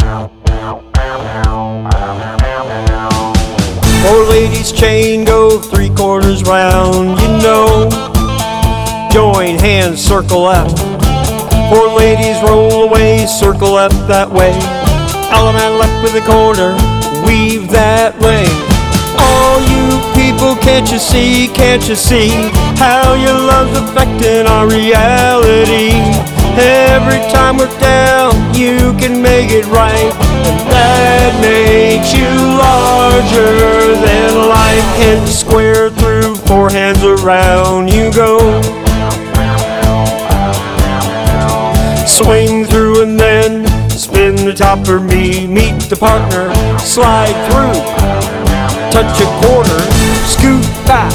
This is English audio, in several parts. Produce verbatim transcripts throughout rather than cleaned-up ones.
Four ladies chain go three quarters round, you know. Join hands, circle left. Four ladies roll away, circle left that way. Element left with the corner, weave that way. All you people, can't you see, can't you see how your love's affecting our reality? Every time we're down, you can make it right, and that makes you larger than life. Head square through, four hands around you go. Swing through and then spin the top for me. Meet the partner, slide through, touch a quarter, scoot back.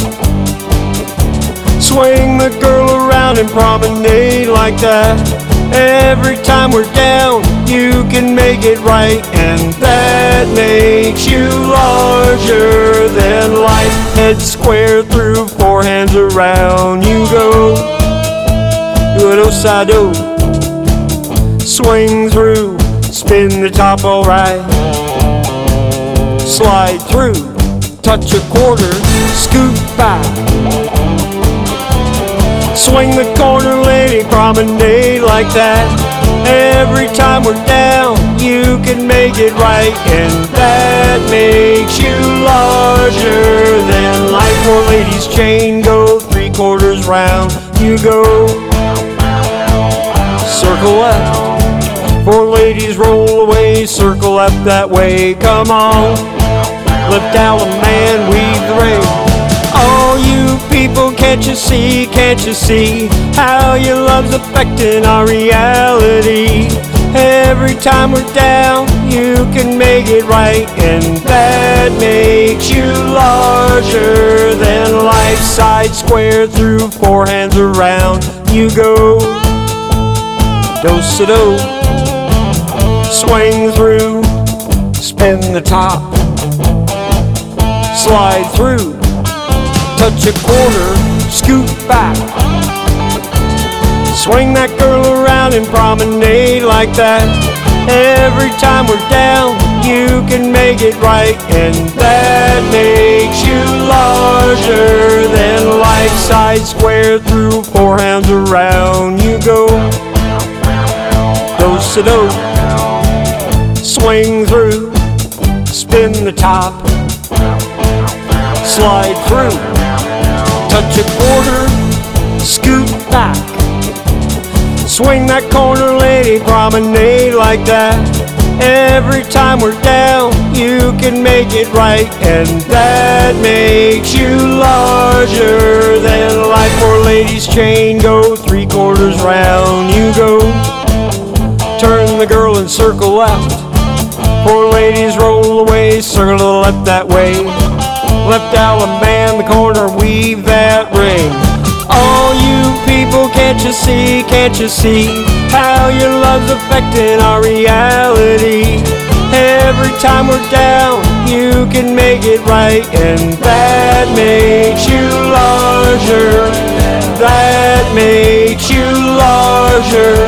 Swing the girl around and promenade like that. Every time we're down, you can make it right, and that makes you larger than life. Head square through, four hands around you go. Do it osado. Swing through, spin the top alright. Slide through, touch a quarter, scoot back. Swing the corner, lady, promenade like that. Every time we're down, you can make it right, and that makes you larger than life. Four ladies chain go three quarters round, you go. Circle left. Four ladies roll away, circle left that way. Come on, lift out a man, weave the ring. All you people, can't you see, can't you see how your love's affecting our reality? Every time we're down, you can make it right, and that makes you larger than life. Side square through, four hands around you go. Do-si-do. Swing through, spin the top, slide through, touch a quarter, scoot back. Swing that girl around and promenade like that. Every time we're down, you can make it right, and that makes you larger than life. Side square through, four hands around you go. Do-si-do. Swing through, spin the top, slide through, touch a quarter, scoot back. Swing that corner, lady, promenade like that. Every time we're down, you can make it right, and that makes you larger than life. Four ladies chain go three quarters round you go. Turn the girl and circle left. Four ladies roll away, circle to the left that way. Left out a man, the corner, weave that ring. All you people, can't you see, can't you see how your love's affecting our reality? Every time we're down, you can make it right, and that makes you larger. That makes you larger